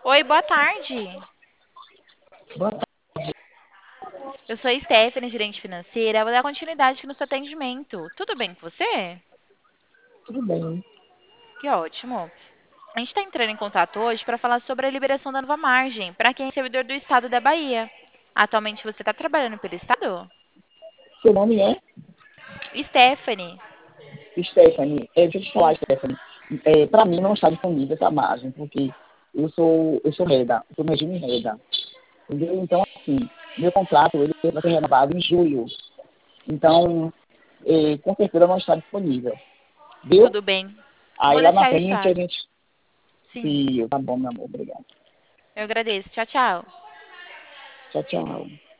Oi, boa tarde. Boa tarde, Eu sou a Stephanie, gerente financeira. Vou dar continuidade aqui no seu atendimento. Tudo bem com você? tudo bem? Que ótimo. A gente está entrando em contato hoje para falar sobre a liberação da nova margem para quem é servidor do estado da Bahia. Atualmente você está trabalhando pelo estado? Seu nome é Stephanie. Stephanie. Deixa eu te falar, Isso. Stephanie. Para mim não está disponível essa margem, porque eu sou reda, eu sou no regime reda. Entendeu? Então, assim, meu contrato ele vai ser renovado em julho. Então, com certeza não está disponível. Viu? Tudo bem. Aí Vou lá na deixar frente a registrado. gente. Sim, Se tá bom, meu amor, obrigado. eu agradeço. Tchau, tchau. Tchau, tchau.